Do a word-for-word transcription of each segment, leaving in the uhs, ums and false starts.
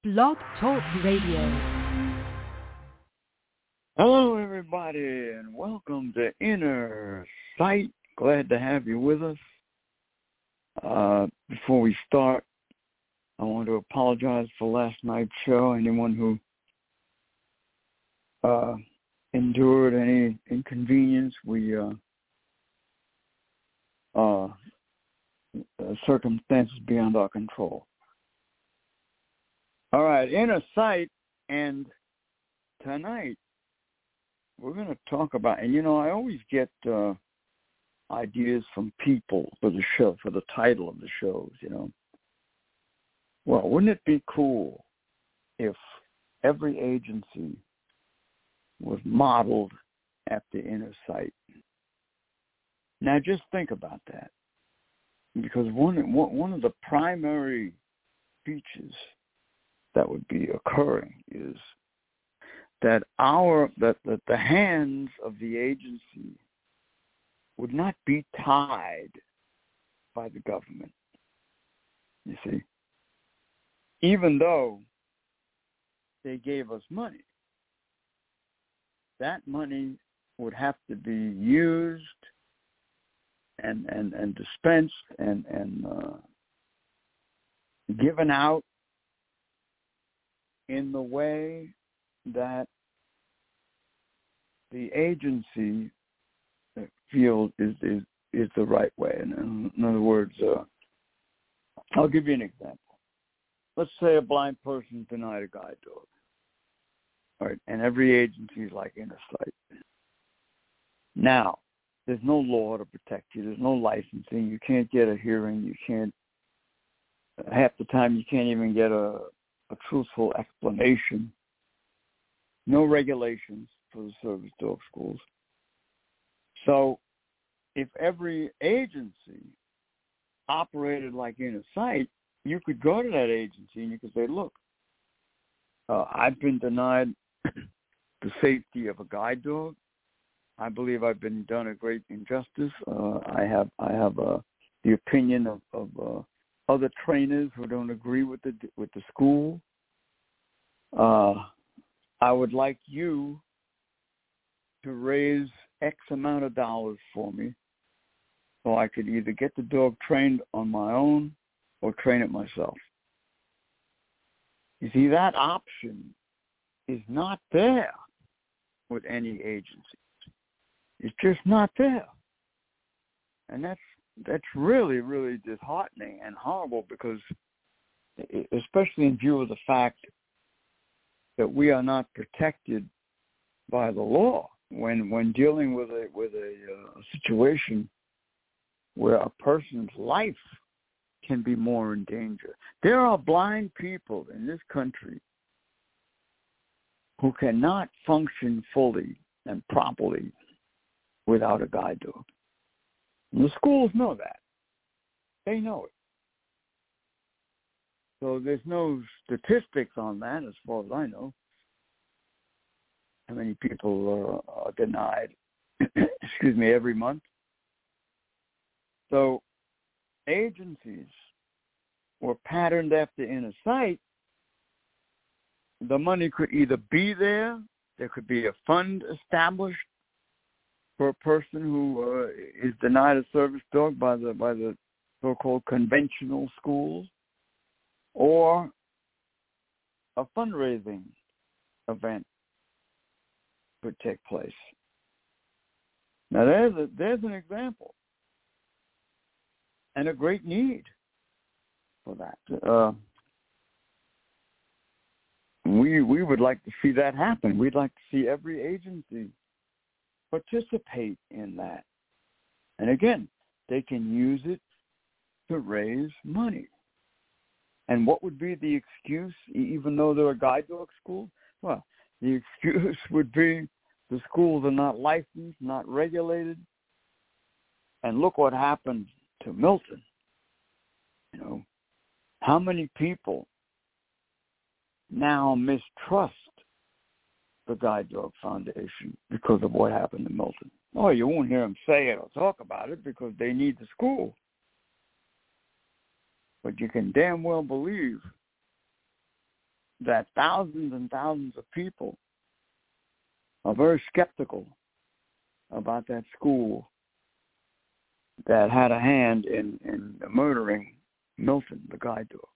Blog Talk Radio. Hello, everybody, and welcome to Inner Sight. Glad to have you with us. Uh, before we start, I want to apologize for last night's show. Anyone who uh, endured any inconvenience, we uh, uh, circumstances beyond our control. All right, Inner Sight, and tonight we're going to talk about, and you know, I always get uh, ideas from people for the show, for the title of the shows, you know. Well, wouldn't it be cool if every agency was modeled after Inner Sight? Now, just think about that, because one one of the primary features that would be occurring is that our that, that the hands of the agency would not be tied by the government. You see, even though they gave us money, that money would have to be used and and, and dispensed and and uh, given out in the way that the agency feels is, is, is the right way. In, in other words, uh, I'll give you an example. Let's say a blind person denied a guide dog. All right, and every agency is like Inner Sight. Now, there's no law to protect you. There's no licensing. You can't get a hearing. You can't, half the time you can't even get a a truthful explanation, no regulations for the service dog schools. So if every agency operated like Inner Sight, you could go to that agency and you could say, look, uh, I've been denied the safety of a guide dog. I believe I've been done a great injustice. Uh, I have I have uh, the opinion of, of uh, other trainers who don't agree with the with the school. Uh, I would like you to raise X amount of dollars for me so I could either get the dog trained on my own or train it myself. You see, that option is not there with any agency. It's just not there. And that's That's really, really disheartening and horrible, because especially in view of the fact that we are not protected by the law when when dealing with a with a uh, situation where a person's life can be more in danger. There are blind people in this country who cannot function fully and properly without a guide dog. And the schools know that. They know it. So there's no statistics on that, as far as I know, how many people uh, are denied, excuse me, every month. So agencies were patterned after Inner Sight. The money could either be there, there could be a fund established for a person who uh, is denied a service dog by the by the so-called conventional schools, or a fundraising event could take place. Now there's a, there's an example, and a great need for that. Uh, we we would like to see that happen. We'd like to see every agency participate in that. And again, they can use it to raise money. And what would be the excuse, even though they're a guide dog school? Well, the excuse would be the schools are not licensed, not regulated. And look what happened to Milton. You know, how many people now mistrust the Guide Dog Foundation because of what happened to Milton? Oh, you won't hear them say it or talk about it because they need the school. But you can damn well believe that thousands and thousands of people are very skeptical about that school that had a hand in, in murdering Milton, the guide dog.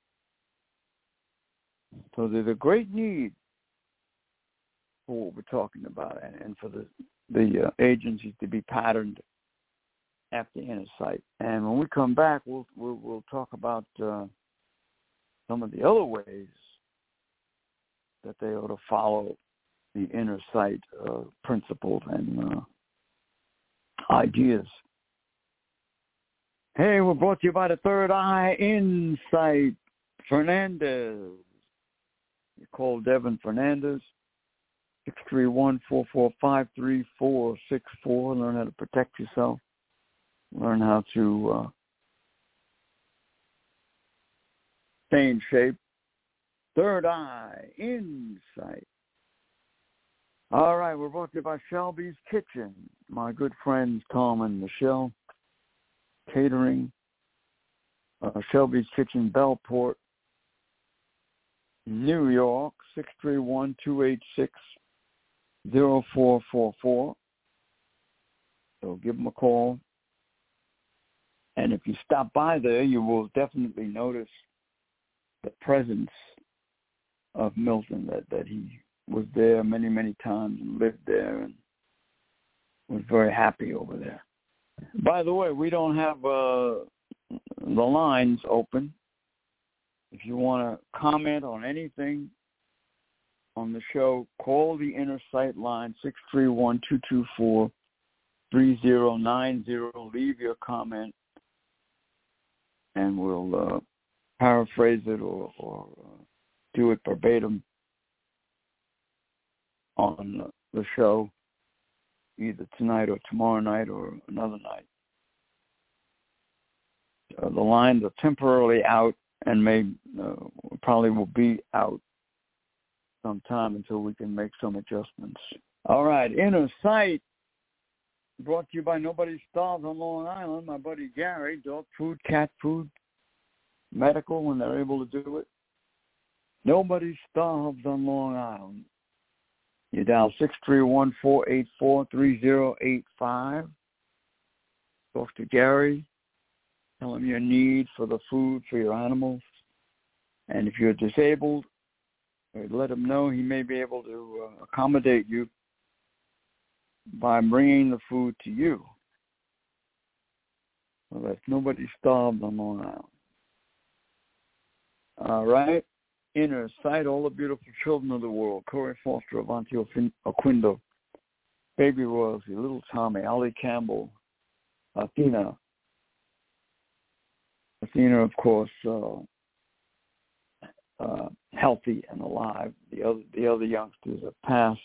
So there's a great need for what we're talking about, and, and for the the uh, agencies to be patterned after inner sight. And when we come back, we'll we'll, we'll talk about uh, some of the other ways that they ought to follow the inner sight uh, principles and uh, ideas. Hey, we're brought to you by the Third Eye Insight Fernandez. You call Devin Fernandez, six three one, four four five, three four six four. Learn how to protect yourself. Learn how to uh, stay in shape. Third Eye Insight. All right, we're brought to you by Shelby's Kitchen. My good friends Tom and Michelle Catering. Uh, Shelby's Kitchen, Bellport, New York, six three one, two eight six, zero four four four. So give them a call. And if you stop by there, you will definitely notice the presence of Milton, that, that he was there many, many times and lived there and was very happy over there. By the way, we don't have uh, the lines open. If you want to comment on anything on the show, call the Inner Sight line, six three one, two two four, three zero nine zero. Leave your comment, and we'll uh, paraphrase it or, or uh, do it verbatim on the show, either tonight or tomorrow night or another night. Uh, the lines are temporarily out and may uh, probably will be out sometime until we can make some adjustments. All right, Inner Sight, brought to you by Nobody Starves on Long Island. My buddy Gary, dog food, cat food, medical when they're able to do it. Nobody Starves on Long Island. You dial six three one, four eight four, three zero eight five. Talk to Gary. Tell him your need for the food for your animals. And if you're disabled, let him know he may be able to uh, accommodate you by bringing the food to you. So that nobody starved on Long Island. All right. Inner Sight, all the beautiful children of the world. Corey Foster, Avanti Oquindo, Baby Royalty, Little Tommy, Ali Campbell, Athena. Athena, of course, uh, uh, healthy and alive. The other, the other youngsters have passed.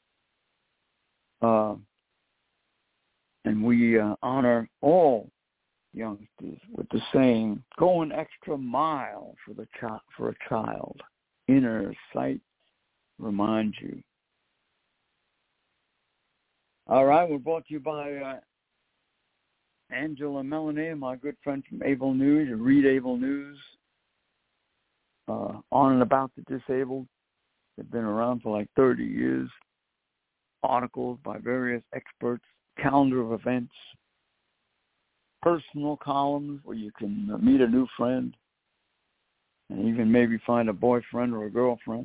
Uh, and we uh, honor all youngsters with the saying, go an extra mile for the chi- for a child. Inner Sight reminds you. All right, we're brought to you by uh, Angela Melanie, my good friend from Able News. You read Able News uh, on and about the disabled. They've been around for like thirty years. Articles by various experts, calendar of events, personal columns where you can meet a new friend and even maybe find a boyfriend or a girlfriend.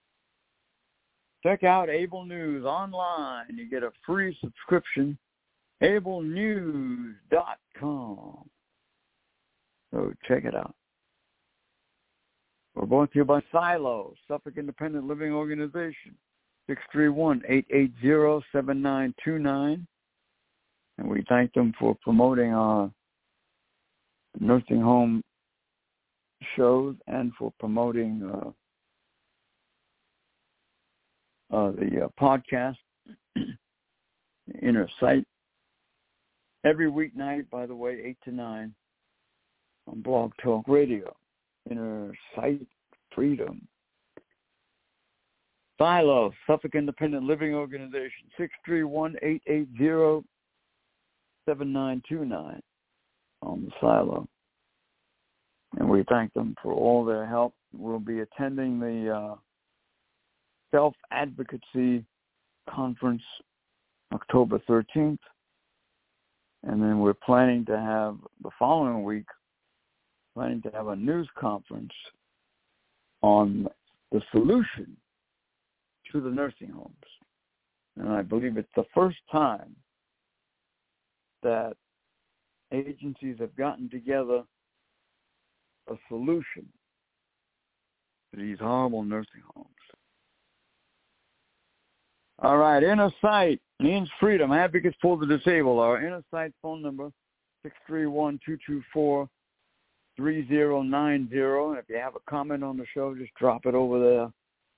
Check out Able News online. You get a free subscription, able news dot com. So check it out. We're brought to you by Silo, Suffolk Independent Living Organization, six three one, eight eight zero, seven nine two nine. And we thank them for promoting our nursing home shows and for promoting uh, uh, the uh, podcast, Inner Sight. Every weeknight, by the way, eight to nine on Blog Talk Radio. Inner Sight Freedom. Silo, Suffolk Independent Living Organization, six three one, eight eight zero, seven nine two nine on the Silo. And we thank them for all their help will be attending the uh, Self-Advocacy Conference October thirteenth. And then we're planning to have, the following week, planning to have a news conference on the solution to the nursing homes. And I believe it's the first time that agencies have gotten together a solution to these horrible nursing homes. All right, Inner Sight means freedom. Advocates for the disabled. Our Inner Sight phone number, six three one, two two four, three zero nine zero. And if you have a comment on the show, just drop it over there.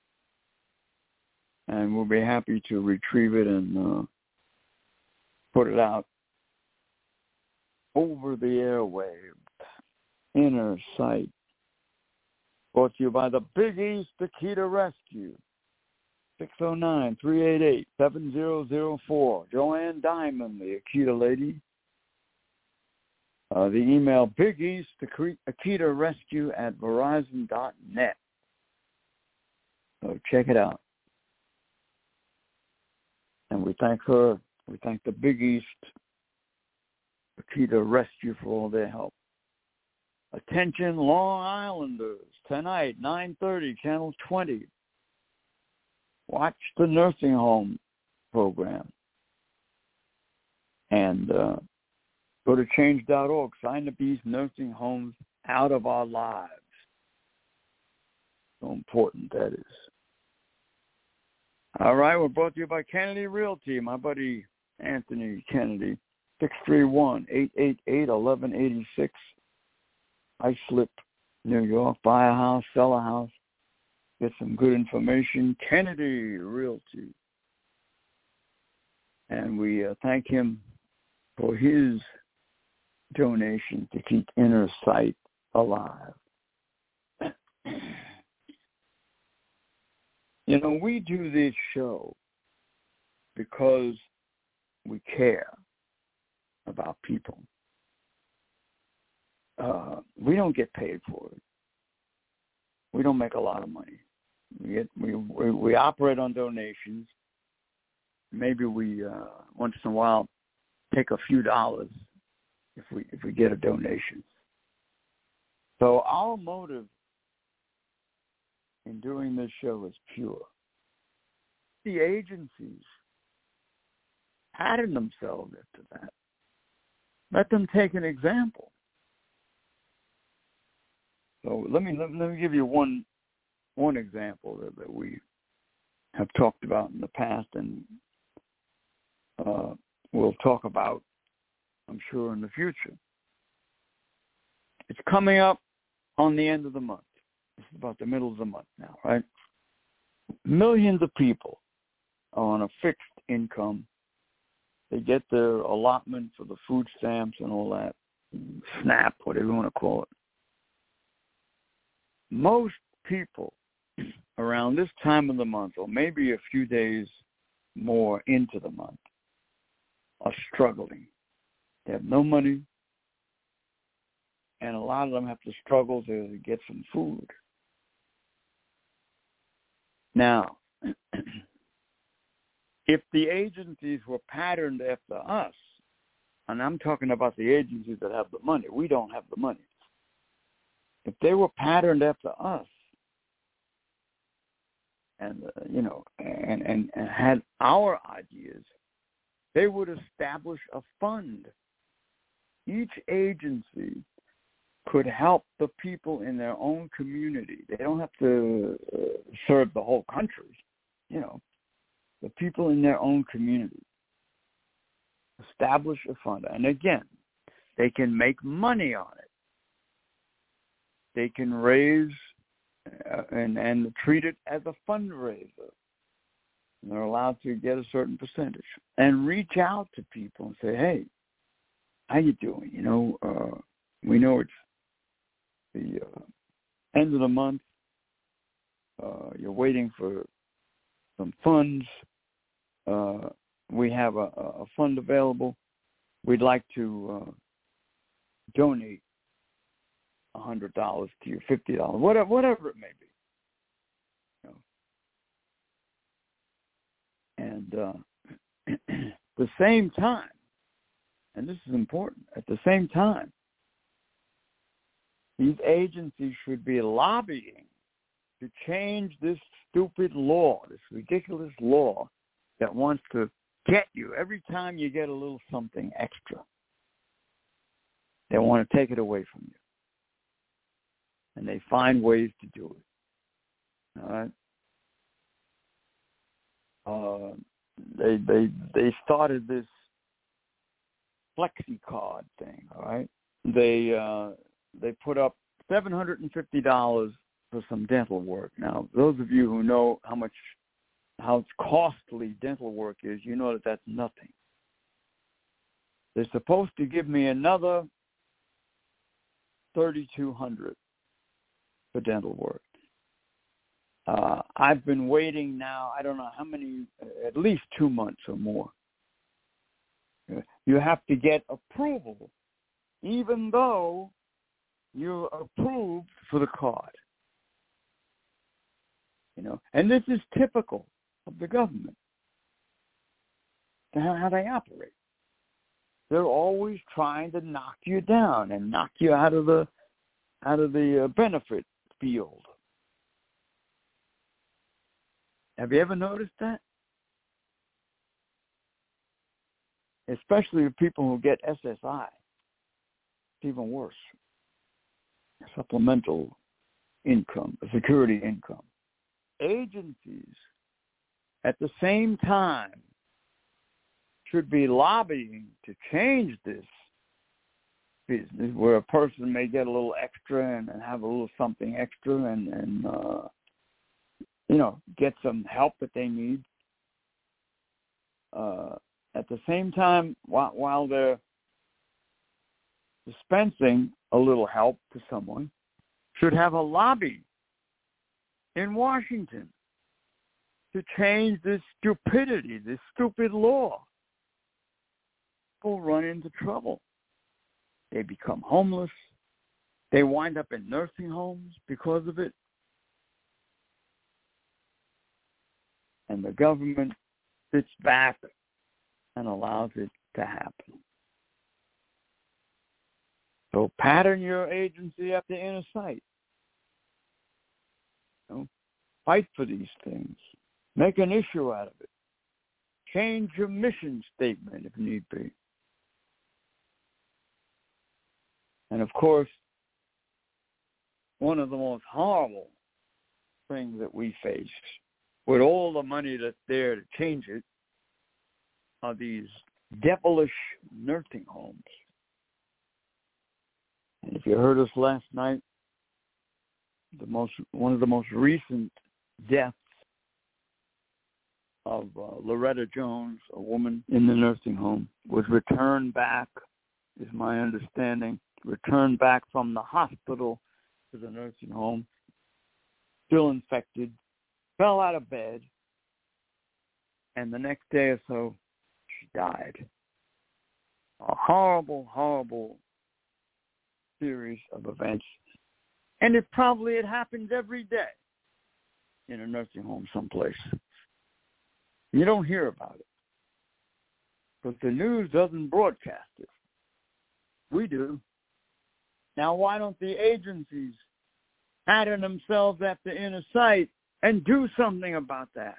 And we'll be happy to retrieve it and uh, put it out over the airwaves. Inner Sight. Brought to you by the Big East Akita Rescue. six oh nine, three eight eight, seven zero zero four. Joanne Diamond, the Akita lady. Uh, the email Big East Akita Rescue at Verizon dot net. So check it out. And we thank her. We thank the Big East Akita Rescue for all their help. Attention, Long Islanders. Tonight, nine thirty, Channel twenty. Watch the nursing home program. And uh, go to change dot org. Sign up these nursing homes out of our lives. So important that is. All right, we're brought to you by Kennedy Realty. My buddy Anthony Kennedy, six three one, eight eight eight, one one eight six. Islip, New York. Buy a house, sell a house. Get some good information. Kennedy Realty. And we uh, thank him for his donation to keep Inner Sight alive. You know, we do this show because we care about people. Uh, we don't get paid for it. We don't make a lot of money. We get, we, we we operate on donations. Maybe we uh, once in a while take a few dollars if we if we get a donation. So our motive in doing this show is pure. The agencies pattern themselves after that. Let them take an example. So let me let, let me give you one one example that, that we have talked about in the past, and uh, we'll talk about, I'm sure, in the future. It's coming up on the end of the month. It's about the middle of the month now, right? Millions of people are on a fixed income. They get their allotment for the food stamps and all that, SNAP, whatever you want to call it. Most people around this time of the month, or maybe a few days more into the month, are struggling. They have no money, and a lot of them have to struggle to get some food. Now, if the agencies were patterned after us, and I'm talking about the agencies that have the money, we don't have the money. If they were patterned after us, and uh, you know, and, and, and had our ideas, they would establish a fund. Each agency could help the people in their own community. They don't have to uh, serve the whole country, you know. The people in their own community establish a fund. And again, they can make money on it. They can raise uh, and, and treat it as a fundraiser. And they're allowed to get a certain percentage. And reach out to people and say, hey, how you doing? You know, uh, we know it's the uh, end of the month. Uh, you're waiting for some funds. Uh, we have a, a fund available. We'd like to uh, donate one hundred dollars to you, fifty dollars, whatever, whatever it may be. You know? And uh, at the same time, and this is important, at the same time, these agencies should be lobbying to change this stupid law, this ridiculous law that wants to get you every time you get a little something extra. They want to take it away from you. And they find ways to do it. All right? Uh, they they they started this FlexiCard thing, all right? They uh, they put up seven hundred fifty dollars for some dental work. Now, those of you who know how much, how costly dental work is, you know that that's nothing. They're supposed to give me another thirty-two hundred dollars for dental work. Uh, I've been waiting now, I don't know how many, at least two months or more. You have to get approval, even though you're approved for the card. You know, and this is typical of the government, how they operate. They're always trying to knock you down and knock you out of the out of the uh, benefit field. Have you ever noticed that? Especially the people who get S S I. It's even worse. Supplemental income, security income. Agencies, at the same time, should be lobbying to change this business where a person may get a little extra and, and have a little something extra and, and uh, you know, get some help that they need. Uh, at the same time, while, while they're dispensing a little help to someone, should have a lobby in Washington to change this stupidity, this stupid law. People run into trouble. They become homeless. They wind up in nursing homes because of it. And the government sits back and allows it to happen. So pattern your agency after inner sight. You know, fight for these things. Make an issue out of it. Change your mission statement if need be. And of course, one of the most horrible things that we face, with all the money that's there to change it, are these devilish nursing homes. And if you heard us last night, the most one of the most recent deaths of uh, Loretta Jones, a woman in the nursing home, was returned back, is my understanding, returned back from the hospital to the nursing home, still infected, fell out of bed, and the next day or so, she died. A horrible, horrible series of events. And it probably it happens every day in a nursing home someplace. You don't hear about it because the news doesn't broadcast it. We do. Now, why don't the agencies pattern themselves after inner sight and do something about that?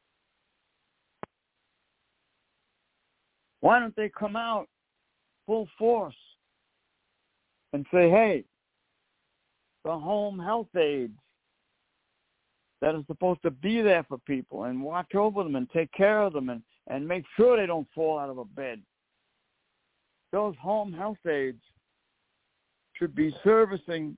Why don't they come out full force and say, hey, the home health aides that are supposed to be there for people and watch over them and take care of them and, and make sure they don't fall out of a bed. Those home health aides should be servicing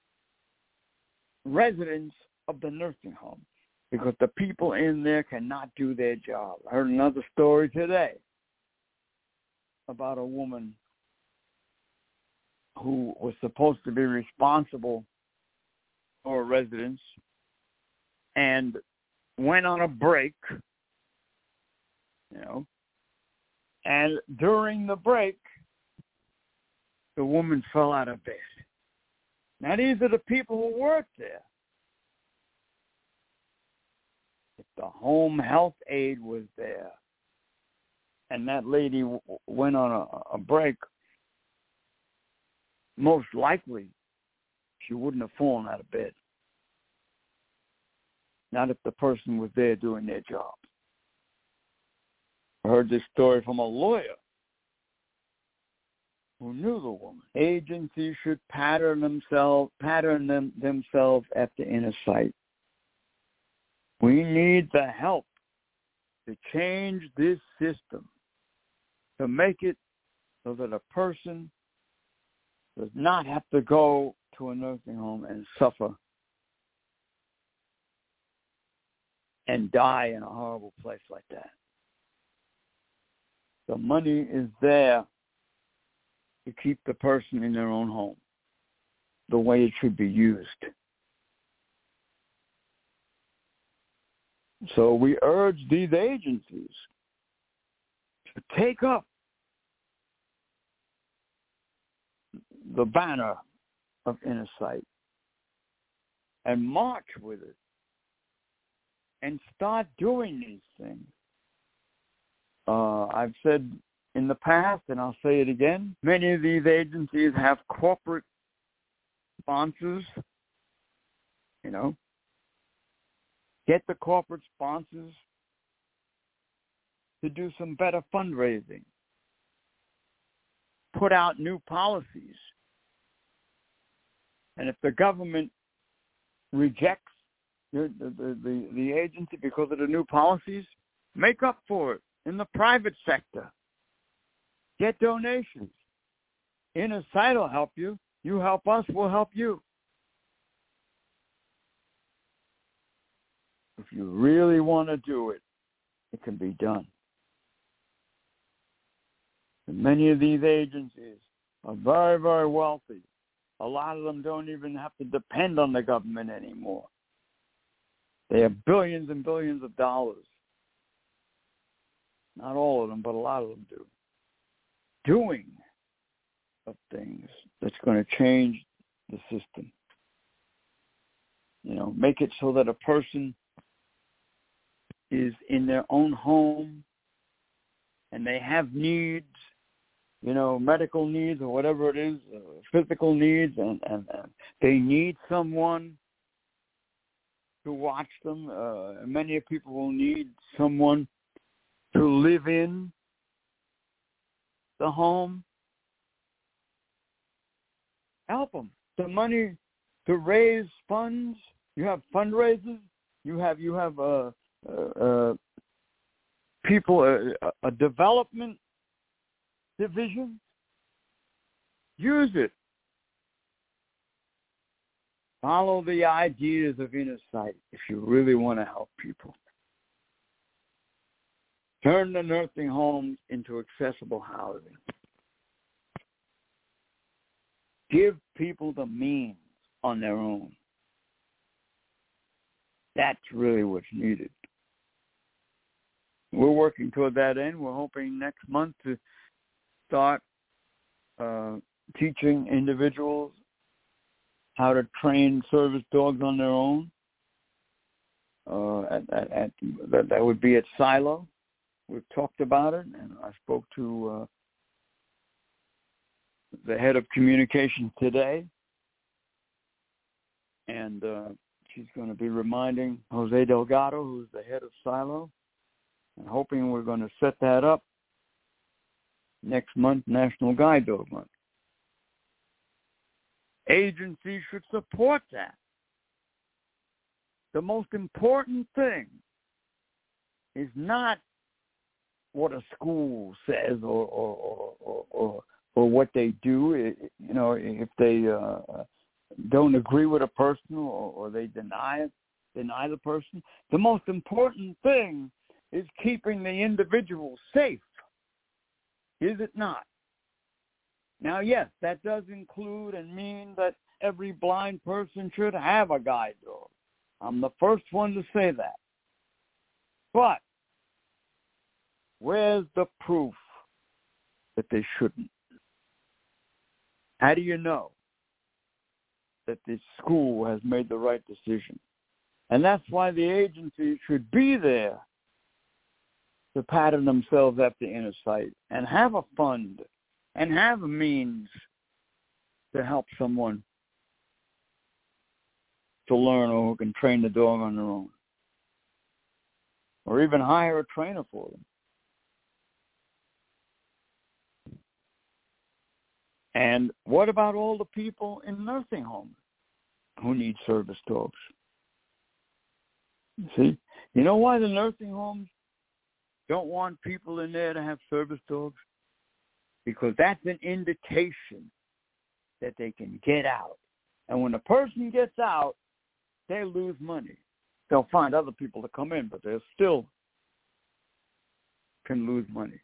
residents of the nursing home because the people in there cannot do their job. I heard another story today about a woman who was supposed to be responsible for residents and went on a break, you know, and during the break, the woman fell out of bed. Now, these are the people who work there. If the home health aide was there and that lady w- went on a, a break, most likely she wouldn't have fallen out of bed. Not if the person was there doing their job. I heard this story from a lawyer who knew the woman. Agencies should pattern themselves, pattern them, themselves after inner sight. We need the help to change this system, to make it so that a person does not have to go to a nursing home and suffer and die in a horrible place like that. The money is there to keep the person in their own home the way it should be used. So we urge these agencies to take up the banner of inner sight and march with it and start doing these things. Uh, I've said in the past, and I'll say it again, many of these agencies have corporate sponsors, you know. Get the corporate sponsors to do some better fundraising. Put out new policies. And if the government rejects the, the, the, the agency because of the new policies, make up for it in the private sector. Get donations. Inner Sight will help you. You help us, we'll help you. If you really want to do it, it can be done. And many of these agencies are very, very wealthy. A lot of them don't even have to depend on the government anymore. They have billions and billions of dollars. Not all of them, but a lot of them do. Doing of things that's going to change the system. You know, make it so that a person is in their own home and they have needs, you know, medical needs or whatever it is, uh, physical needs, and, and, and they need someone to watch them. Uh, many people will need someone to live in the home. Help them. The money to raise funds. You have fundraisers. You have you have uh, uh, uh, people uh, a development division. Use it. Follow the ideas of Inner Sight if you really want to help people. Turn the nursing homes into accessible housing. Give people the means on their own. That's really what's needed. We're working toward that end. We're hoping next month to start uh, teaching individuals how to train service dogs on their own. Uh, at, at, at, that, that would be at Silo. We've talked about it, and I spoke to uh, the head of communications today, and uh, she's going to be reminding Jose Delgado, who's the head of Silo, and hoping we're going to set that up next month, National Guide Dog Month. Agencies should support that. The most important thing is not what a school says or or or, or, or what they do. It, you know, if they uh, don't agree with a person or, or they deny it, deny the person. The most important thing is keeping the individual safe. Is it not? Now, yes, that does include and mean that every blind person should have a guide dog. I'm the first one to say that. But where's the proof that they shouldn't? How do you know? that the school has made the right decision. And that's why the agency should be there to pattern themselves after inner sight and have a fund and have a means to help someone to learn, or who can train the dog on their own, or even hire a trainer for them. And what about all the people in nursing homes who need service dogs? See, you know why the nursing homes don't want people in there to have service dogs? Because that's an indication that they can get out. And when a person gets out, they lose money. They'll find other people to come in, but they still can lose money.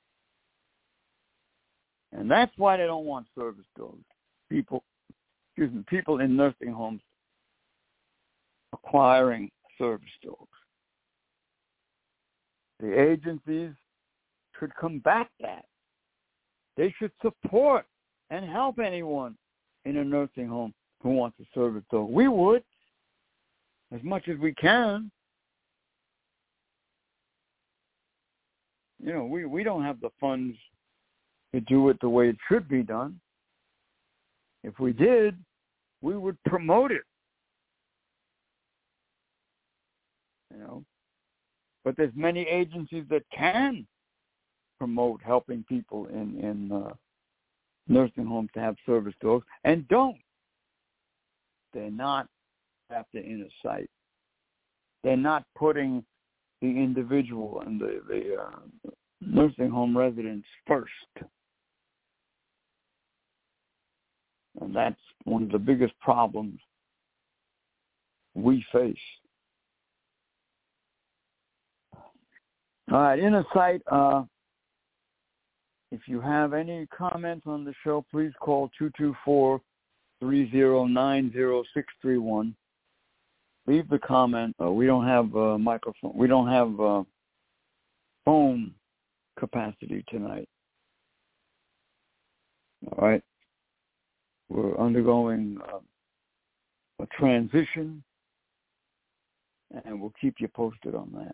And that's why they don't want service dogs. People, excuse me, people in nursing homes acquiring service dogs. The agencies should combat that. They should support and help anyone in a nursing home who wants a service dog. We would, as much as we can. You know, we, we don't have the funds to do it the way it should be done. If we did, we would promote it. You know, but there's many agencies that can promote helping people in in uh, nursing homes to have service dogs, and don't. They're not after inner sight. They're not putting the individual and the, the uh, nursing home residents first. And that's one of the biggest problems we face. All right, Inner Sight, uh, if you have any comments on the show, please call two two four, three zero nine zero six three one. Leave the comment. Uh, we don't have a microphone. We don't have uh, phone capacity tonight. All right. We're undergoing uh, a transition, and we'll keep you posted on that.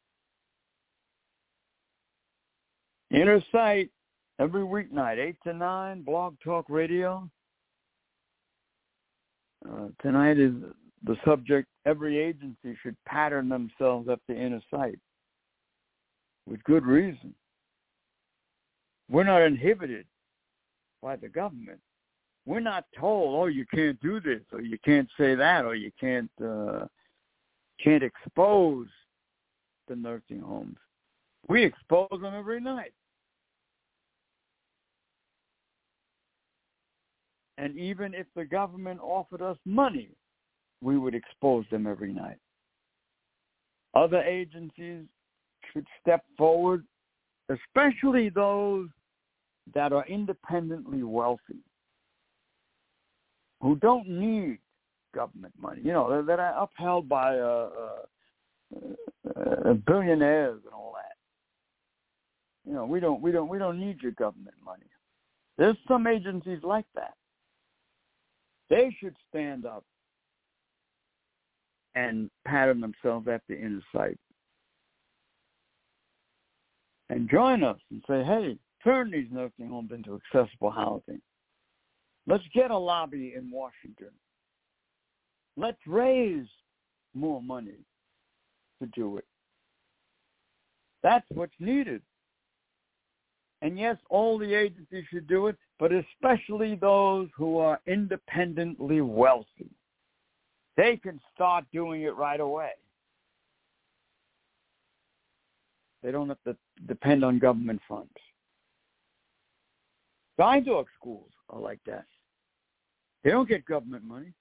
Inner Sight, every weeknight, eight to nine, Blog Talk Radio. Uh, tonight is the subject, every agency should pattern themselves up to inner sight, with good reason. We're not inhibited by the government. We're not told, oh, you can't do this, or you can't say that, or you can't uh, can't expose the nursing homes. We expose them every night. And even if the government offered us money, we would expose them every night. Other agencies should step forward, especially those that are independently wealthy, who don't need government money, you know, that are upheld by uh, uh, uh, billionaires and all that. You know, we don't, we don't, we don't need your government money. There's some agencies like that. They should stand up and pattern themselves after inner sight, and join us and say, hey, turn these nursing homes into accessible housing. Let's get a lobby in Washington. Let's raise more money to do it. That's what's needed. And yes, all the agencies should do it, but especially those who are independently wealthy. They can start doing it right away. They don't have to depend on government funds. Guide dog schools are like that. They don't get government money.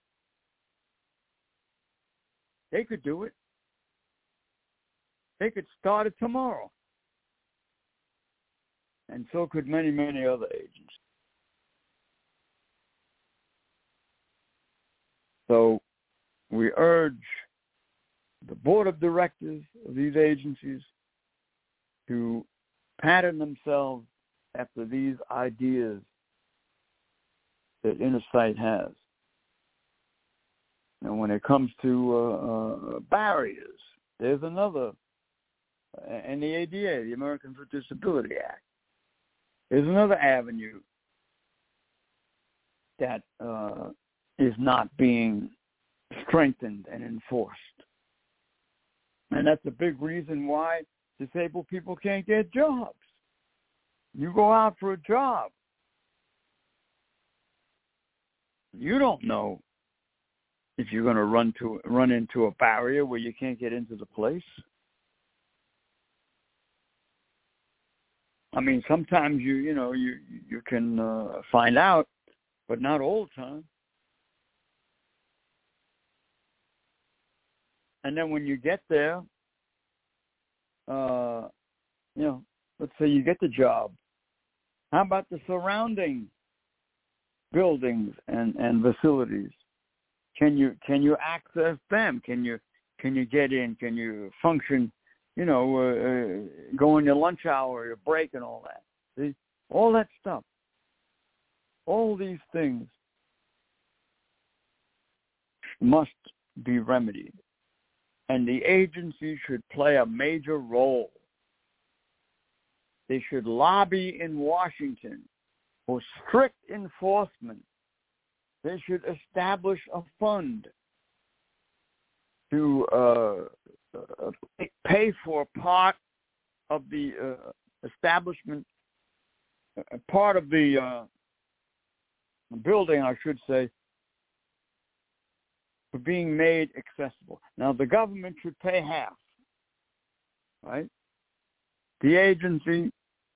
They could do it. They could start it tomorrow. And so could many, many other agencies. So we urge the board of directors of these agencies to pattern themselves after these ideas that Inner Sight has. And when it comes to uh, uh, barriers, there's another, and the A D A, the Americans with Disability Act, is another avenue that uh, is not being strengthened and enforced. And that's a big reason why disabled people can't get jobs. You go out for a job, you don't know if you're going to run to run into a barrier where you can't get into the place. I mean, sometimes you you know you you can uh, find out, but not all the time. And then when you get there, uh, you know, let's say you get the job. How about the surrounding buildings and, and facilities? Can you can you access them? Can you can you get in? Can you function? You know, uh, uh, go in your lunch hour, your break, and all that. See, all that stuff. All these things must be remedied, and the agency should play a major role. They should lobby in Washington for strict enforcement. They should establish a fund to uh, uh, pay for part of the uh, establishment, uh, part of the uh, building, I should say, for being made accessible. Now, the government should pay half, right? The agency,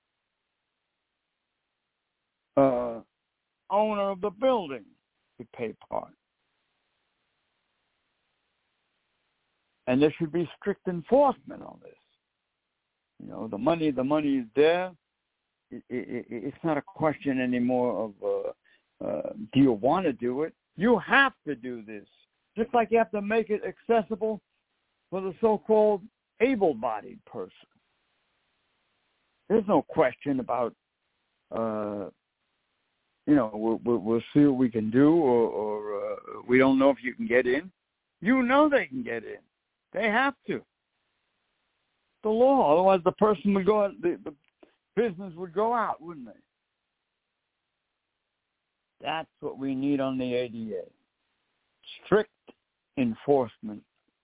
uh, owner of the building, should pay part. And there should be strict enforcement on this. You know, the money, the money is there. It, it, it, it's not a question anymore of uh, uh, do you want to do it? You have to do this. Just like you have to make it accessible for the so-called able-bodied person. There's no question about, uh, you know, we'll, we'll, we'll see what we can do, or, or uh, we don't know if you can get in. You know they can get in. They have to. The law. Otherwise, the person would go, the, the business would go out, wouldn't they? That's what we need on the A D A. Strict enforcement,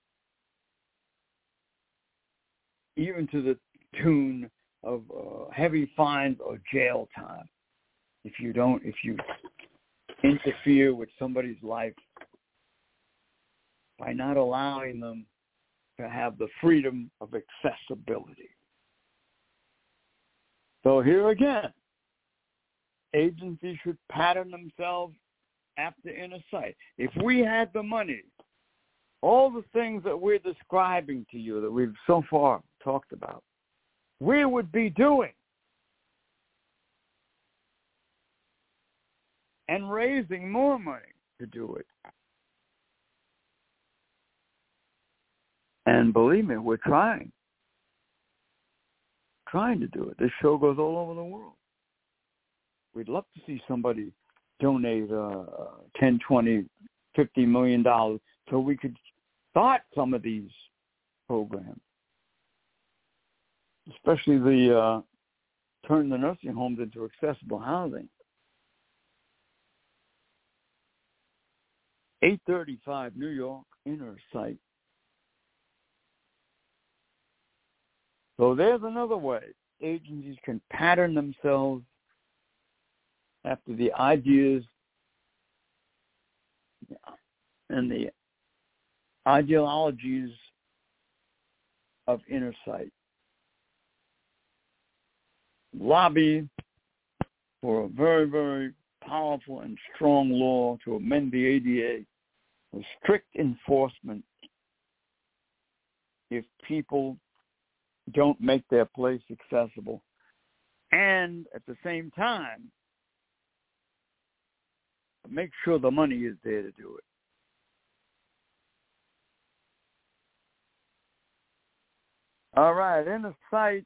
even to the tune of uh, heavy fines or jail time if you don't, if you interfere with somebody's life by not allowing them to have the freedom of accessibility. So here again, agencies should pattern themselves after inner sight. If we had the money, all the things that we're describing to you that we've so far talked about, we would be doing and raising more money to do it. And believe me, we're trying. Trying to do it. This show goes all over the world. We'd love to see somebody donate uh, ten, twenty, fifty million dollars so we could start some of these programs, especially the uh, turn the nursing homes into accessible housing. eight thirty-five New York Inner Site. So there's another way agencies can pattern themselves after the ideas and the ideologies of Inner Sight. Lobby for a very, very powerful and strong law to amend the A D A with strict enforcement if people don't make their place accessible, and at the same time make sure the money is there to do it. All right, Inner Sight,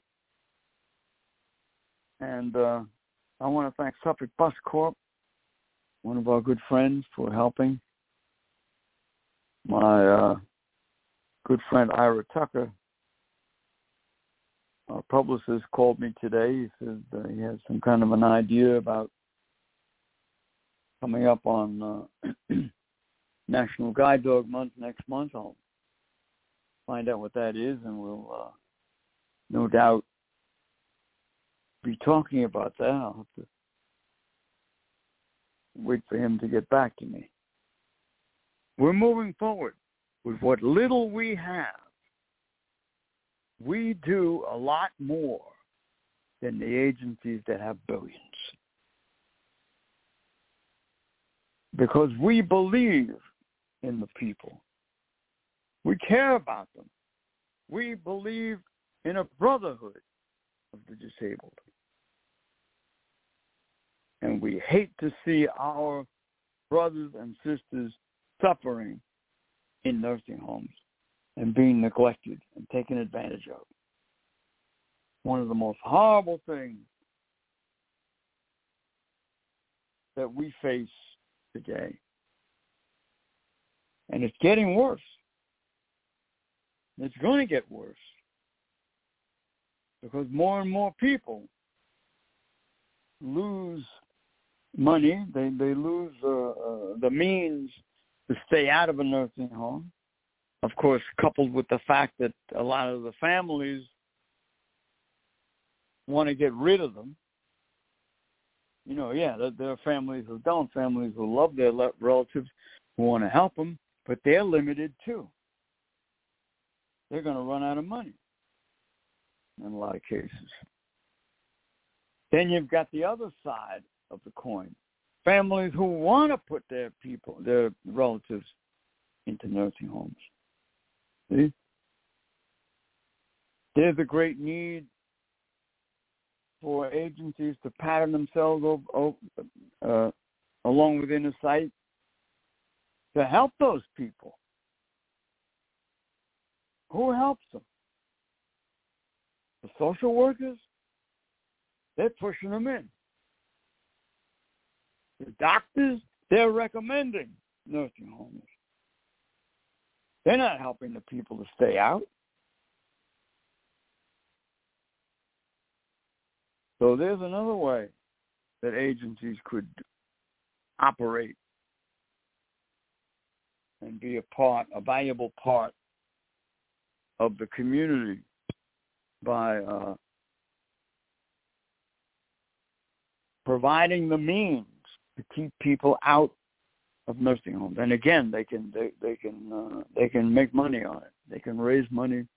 and uh, I want to thank Suffolk Bus Corp, one of our good friends, for helping. my uh, good friend Ira Tucker, our publicist, called me today. He said uh, he has some kind of an idea about coming up on uh, National Guide Dog Month next month. I'll find out what that is, and we'll uh, no doubt be talking about that. I'll have to wait for him to get back to me. We're moving forward with what little we have. We do a lot more than the agencies that have billions. Because we believe in the people. We care about them. We believe in a brotherhood of the disabled. And we hate to see our brothers and sisters suffering in nursing homes and being neglected and taken advantage of. One of the most horrible things that we face today. And it's getting worse. It's going to get worse because more and more people lose money. They they lose uh, uh, the means to stay out of a nursing home. Of course, coupled with the fact that a lot of the families want to get rid of them. You know, yeah, there, there are families who don't, families who love their relatives, who want to help them, but they're limited too. They're going to run out of money in a lot of cases. Then you've got the other side of the coin. Families who want to put their people, their relatives, into nursing homes. See? There's a great need for agencies to pattern themselves over, over, uh, along with Inner Sight to help those people. Who helps them? The social workers? They're pushing them in. The doctors, they're recommending nursing homes. They're not helping the people to stay out. So there's another way that agencies could operate and be a part, a valuable part of the community by uh, providing the means to keep people out of nursing homes. And again, they can they, they can uh, they can make money on it. They can raise money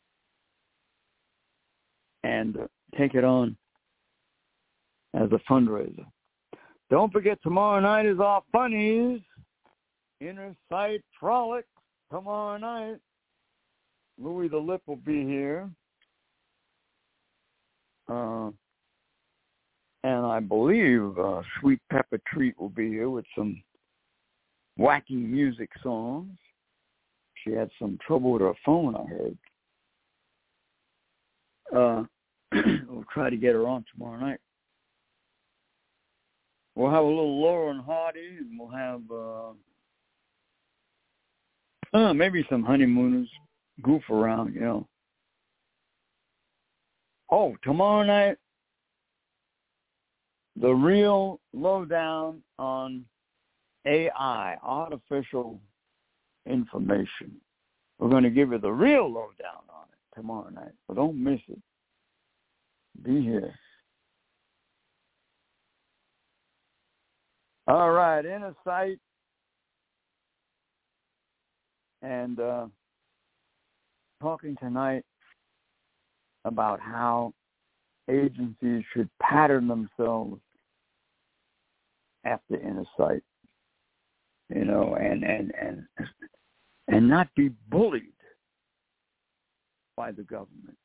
and uh, take it on as a fundraiser. Don't forget, tomorrow night is our funnies. Inner Sight Frolic tomorrow night. Louis the Lip will be here. Uh, and I believe uh, Sweet Pepper Treat will be here with some wacky music songs. She had some trouble with her phone, I heard. Uh, we'll try to get her on tomorrow night. We'll have a little Laurel and Hardy, and we'll have uh, uh, maybe some honeymooners goof around, you know. Oh, tomorrow night, the real lowdown on A I, artificial information. We're going to give you the real lowdown on it tomorrow night, so don't miss it. Be here. All right, Inner Sight. And uh, talking tonight about how agencies should pattern themselves after Inner Sight, you know, and, and, and, and not be bullied by the government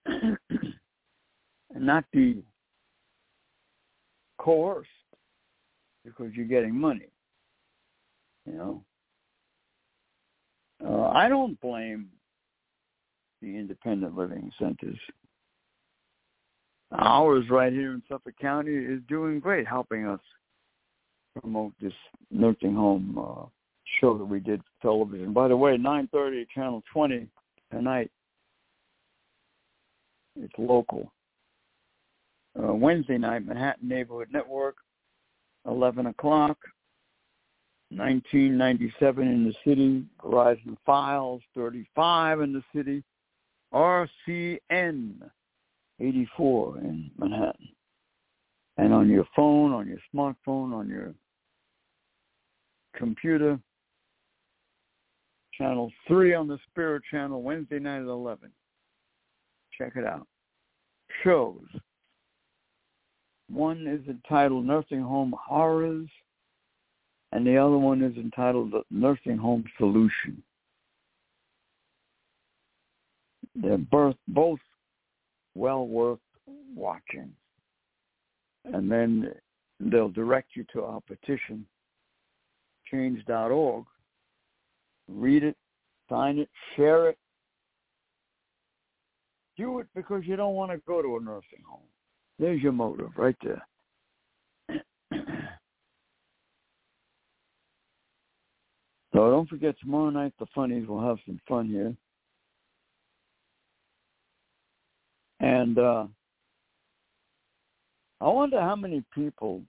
and not be coerced because you're getting money, you know. Uh, I don't blame the independent living centers. Ours right here in Suffolk County is doing great, helping us promote this nursing home uh, show that we did for television. By the way, nine thirty, Channel twenty tonight. It's local. Uh, Wednesday night, Manhattan Neighborhood Network, eleven o'clock. nineteen ninety-seven in the city. Verizon Files, thirty-five in the city. R C N, eighty-four in Manhattan. And on your phone, on your smartphone, on your computer, Channel three on the Spirit Channel, Wednesday night at eleven. Check it out. Shows. One is entitled Nursing Home Horrors, and the other one is entitled The Nursing Home Solution. They're both, both well worth watching. And then they'll direct you to our petition, change dot org. Read it, sign it, share it. Do it because you don't want to go to a nursing home. There's your motive right there. So don't forget, tomorrow night, the funnies will have some fun here. And uh, I wonder how many people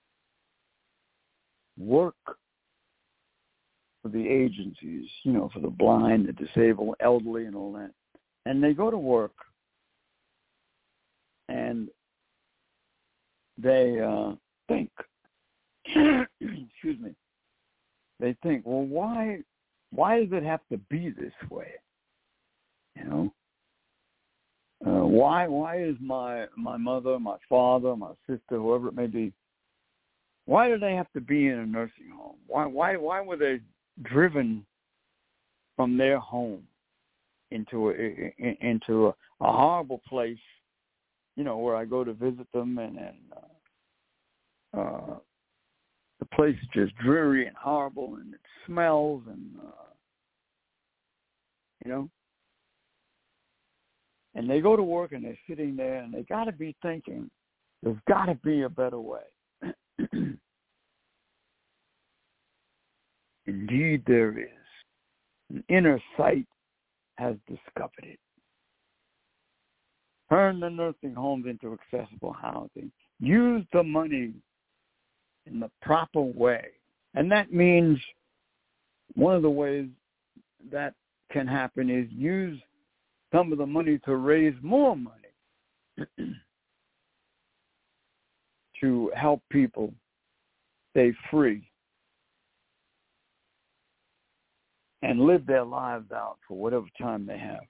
work for the agencies, you know, for the blind, the disabled, elderly, and all that. And they go to work, and they uh, think, excuse me, they think, well, why, why does it have to be this way? You know, uh, why, why is my my mother, my father, my sister, whoever it may be, why do they have to be in a nursing home? Why, why, why were they driven from their home into a, into a, a horrible place, you know, where I go to visit them, and, and uh, uh, the place is just dreary and horrible, and it smells, and uh, you know, and they go to work, and they're sitting there, and they got to be thinking, there's got to be a better way. Indeed, there is. An inner sight has discovered it. Turn the nursing homes into accessible housing. Use the money in the proper way. And that means one of the ways that can happen is use some of the money to raise more money to help people stay free and live their lives out for whatever time they have.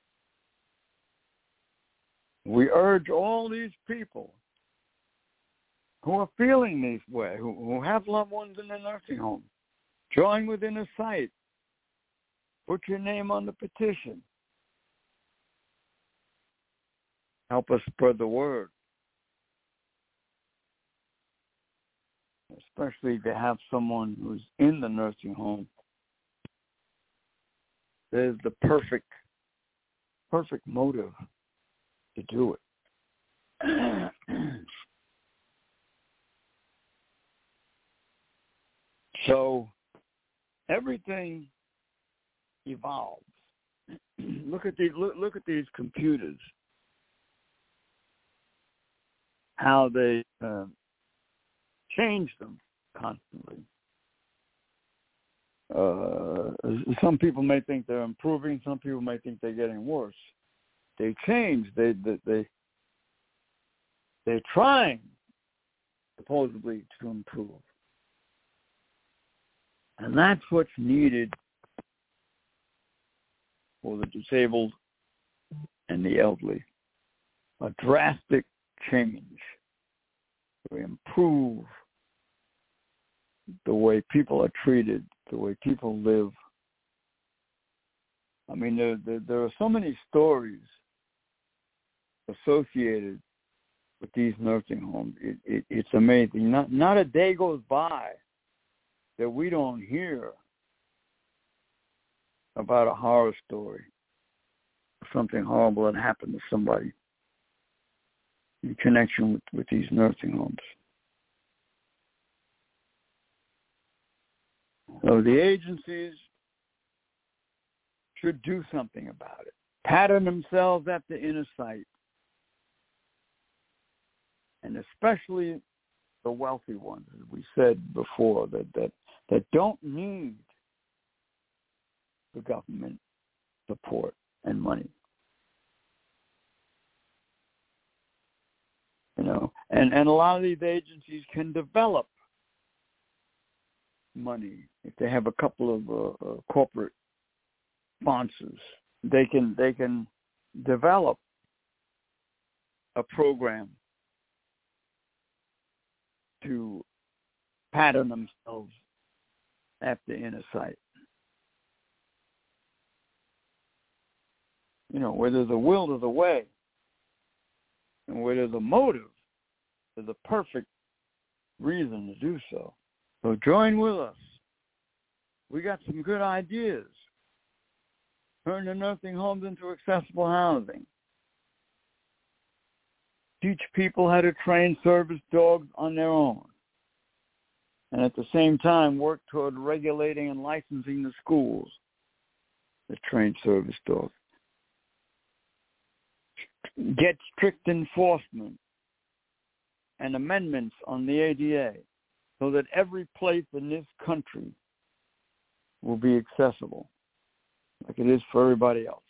We urge all these people who are feeling this way, who, who have loved ones in the nursing home, join within a site. Put your name on the petition. Help us spread the word. Especially if you have someone who's in the nursing home. There's the perfect, perfect motive to do it. So everything evolves. Look at these. Look, look at these computers. How they uh, change them constantly. Uh, some people may think they're improving. Some people may think they're getting worse. They change. They they, they they're trying supposedly to improve, and that's what's needed for the disabled and the elderly. A drastic change to improve the way people are treated, the way people live. I mean, there, there, there are so many stories associated with these nursing homes. It, it, it's amazing. Not, not a day goes by that we don't hear about a horror story, something horrible that happened to somebody in connection with, with these nursing homes. So the agencies should do something about it. Pattern themselves after inner sight. And especially the wealthy ones, as we said before, that, that, that don't need the government support and money. You know, and, and a lot of these agencies can develop money if they have a couple of uh, uh, corporate sponsors. They can they can develop a program to pattern themselves after inner sight. You know, where there's a will, there's a way. And where there's a motive, there's a perfect reason to do so. So join with us. We got some good ideas. Turn the nursing homes into accessible housing. Teach people how to train service dogs on their own. And at the same time, work toward regulating and licensing the schools that train service dogs. Get strict enforcement and amendments on the A D A so that every place in this country will be accessible like it is for everybody else.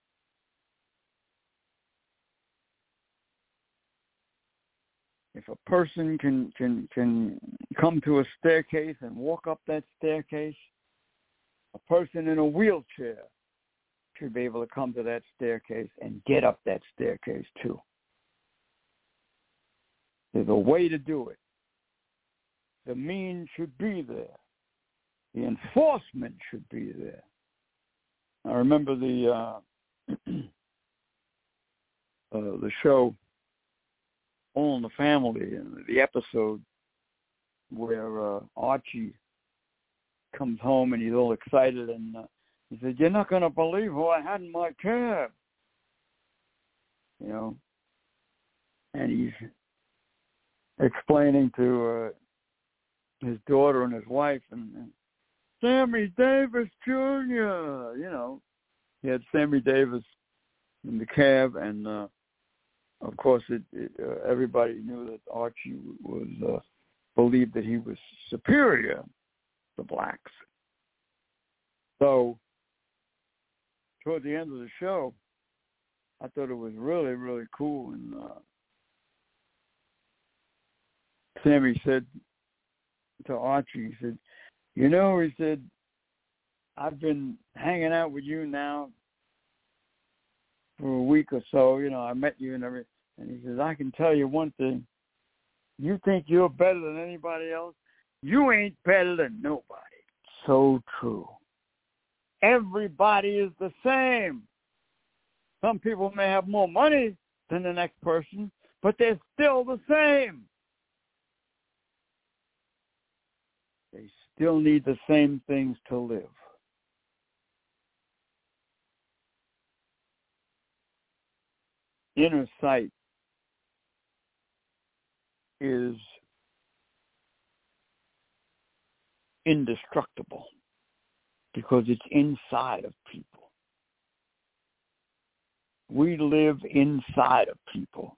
If a person can, can, can come to a staircase and walk up that staircase, a person in a wheelchair should be able to come to that staircase and get up that staircase too. There's a way to do it. The means should be there. The enforcement should be there. I remember the uh, uh, the show All in the Family, and the episode where uh, Archie comes home and he's all excited and uh, he said, "You're not going to believe who I had in my cab." You know, and he's explaining to uh, his daughter and his wife, and, and Sammy Davis Junior You know, he had Sammy Davis in the cab, and uh, of course, it, it, uh, everybody knew that Archie was uh, believed that he was superior to blacks. So, toward the end of the show, I thought it was really, really cool. And uh, Sammy said to Archie, he said, "You know," he said, "I've been hanging out with you now for a week or so. You know, I met you and everything." And he says, "I can tell you one thing. You think you're better than anybody else? You ain't better than nobody." So true. Everybody is the same. Some people may have more money than the next person, but they're still the same. They still need the same things to live. Inner sight is indestructible because it's inside of people. We live inside of people,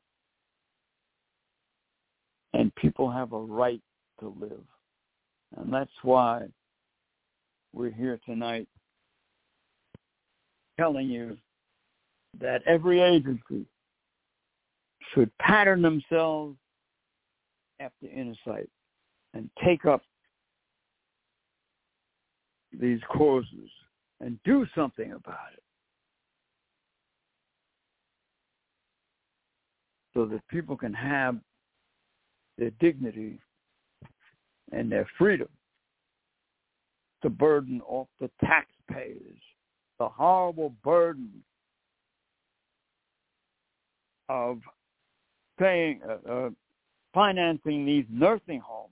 and people have a right to live. And that's why we're here tonight telling you that every agency should pattern themselves after inner sight and take up these causes and do something about it so that people can have their dignity and their freedom to burden off the taxpayers, the horrible burden of paying, uh, uh, financing these nursing homes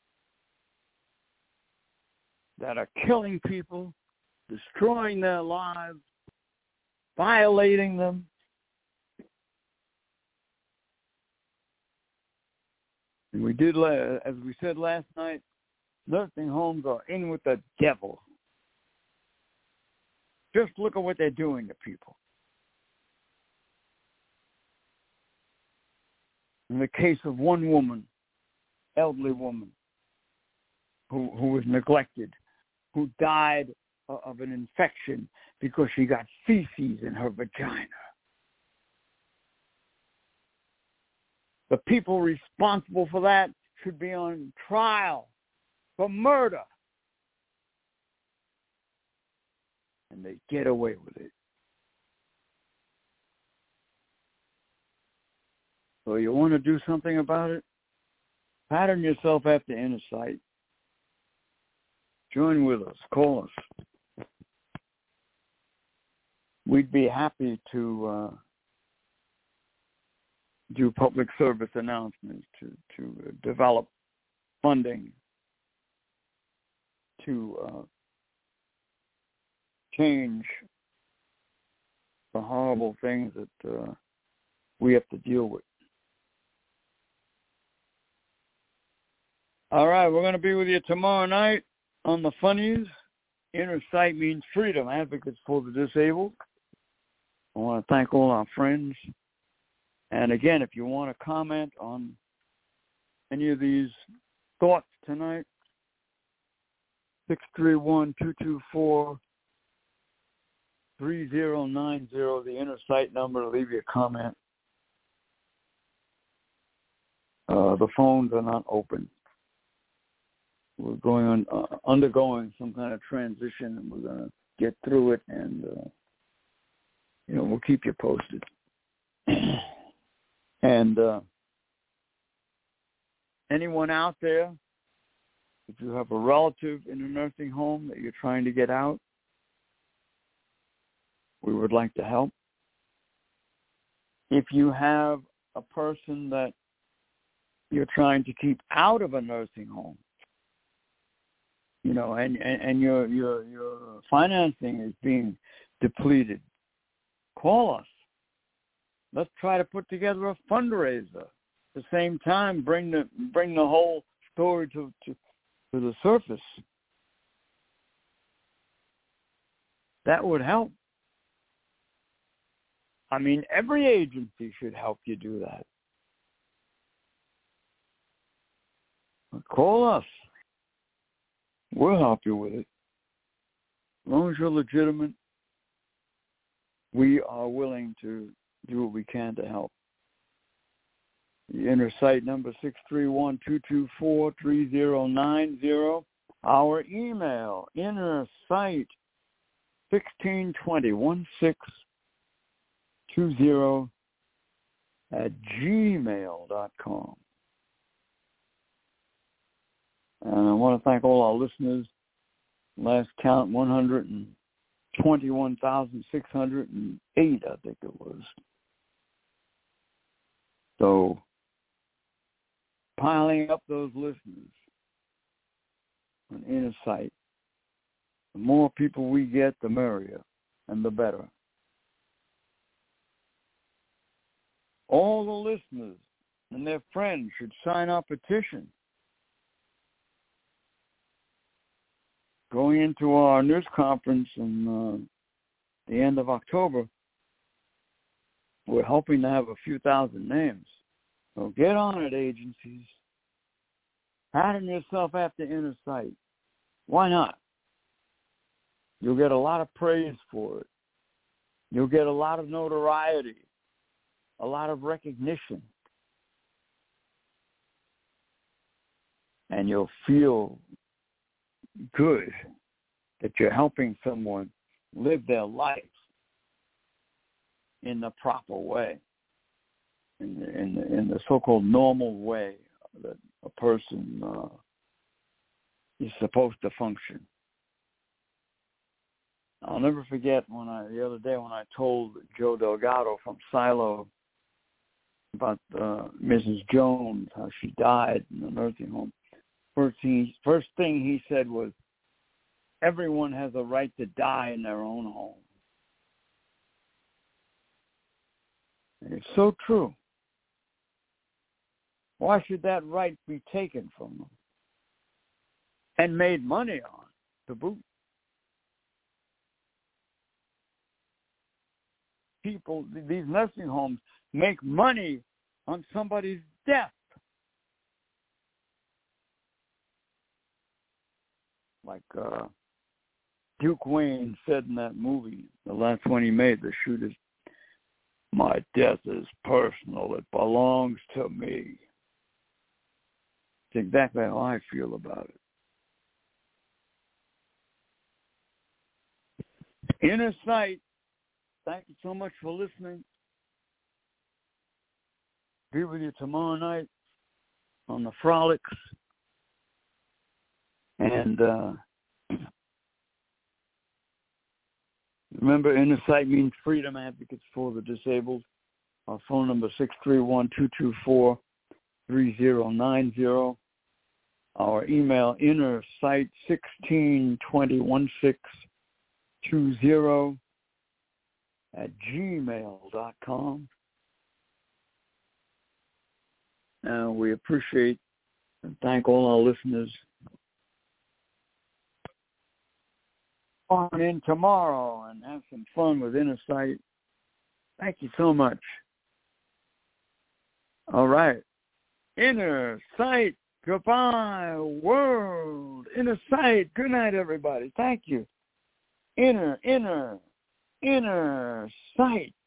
that are killing people, destroying their lives, violating them. And we did, as we said last night, nursing homes are in with the devil. Just look at what they're doing to people. In the case of one woman, elderly woman, who, who was neglected, who died of an infection because she got feces in her vagina. The people responsible for that should be on trial for murder. And they get away with it. So you want to do something about it? Pattern yourself after Inner Sight. Join with us. Call us. We'd be happy to uh, do public service announcements, to, to uh, develop funding, to uh, change the horrible things that uh, we have to deal with. All right, we're going to be with you tomorrow night on the Funnies. Inner Sight means freedom, advocates for the disabled. I want to thank all our friends. And again, if you want to comment on any of these thoughts tonight, six three one, two two four, three zero nine zero, the Inner Sight number, leave you a comment. Uh, the phones are not open. We're going on, uh, undergoing some kind of transition, and we're going to get through it, and, uh, you know, we'll keep you posted. And uh, anyone out there, if you have a relative in a nursing home that you're trying to get out, we would like to help. If you have a person that you're trying to keep out of a nursing home, you know, and, and, and your your your financing is being depleted, call us. Let's try to put together a fundraiser. At the same time, bring the bring the whole story to, to, to the surface. That would help. I mean, every agency should help you do that. Call us. We'll help you with it. As long as you're legitimate, we are willing to do what we can to help. The Inner Sight number six three one, two two four, three zero nine zero. Our email, innersight sixteen twenty, one six two zero at gmail dot com. And I want to thank all our listeners. Last count, one hundred twenty-one thousand six hundred eight, I think it was. So, piling up those listeners on Inner Sight. The more people we get, the merrier and the better. All the listeners and their friends should sign our petition. Going into our news conference in uh, the end of October, we're hoping to have a few thousand names. So get on it, agencies. Pattern yourself after Inner Sight. Why not? You'll get a lot of praise for it. You'll get a lot of notoriety, a lot of recognition. And you'll feel good that you're helping someone live their life in the proper way, in the, in the, in the so-called normal way that a person uh, is supposed to function. I'll never forget when I the other day when I told Joe Delgado from Silo about uh, Missus Jones, how she died in the nursing home. First, he, first thing he said was, everyone has a right to die in their own home. And it's so true. Why should that right be taken from them? and made money on to boot. People, these nursing homes make money on somebody's death. Like uh, Duke Wayne said in that movie, the last one he made, The Shooters, my death is personal. It belongs to me. It's exactly how I feel about it. Inner Sight, thank you so much for listening. Be with you tomorrow night on the Frolics. And uh, remember, Inner Sight means Freedom Advocates for the Disabled. Our phone number is six three one, two two four, three zero nine zero. Our email, innersight sixteen twenty one six two zero at gmail dot com. And we appreciate and thank all our listeners. On in tomorrow and have some fun with Inner Sight. Thank you so much. All right. Inner Sight. Goodbye, world. Inner Sight. Good night, everybody. Thank you. Inner, inner, inner sight.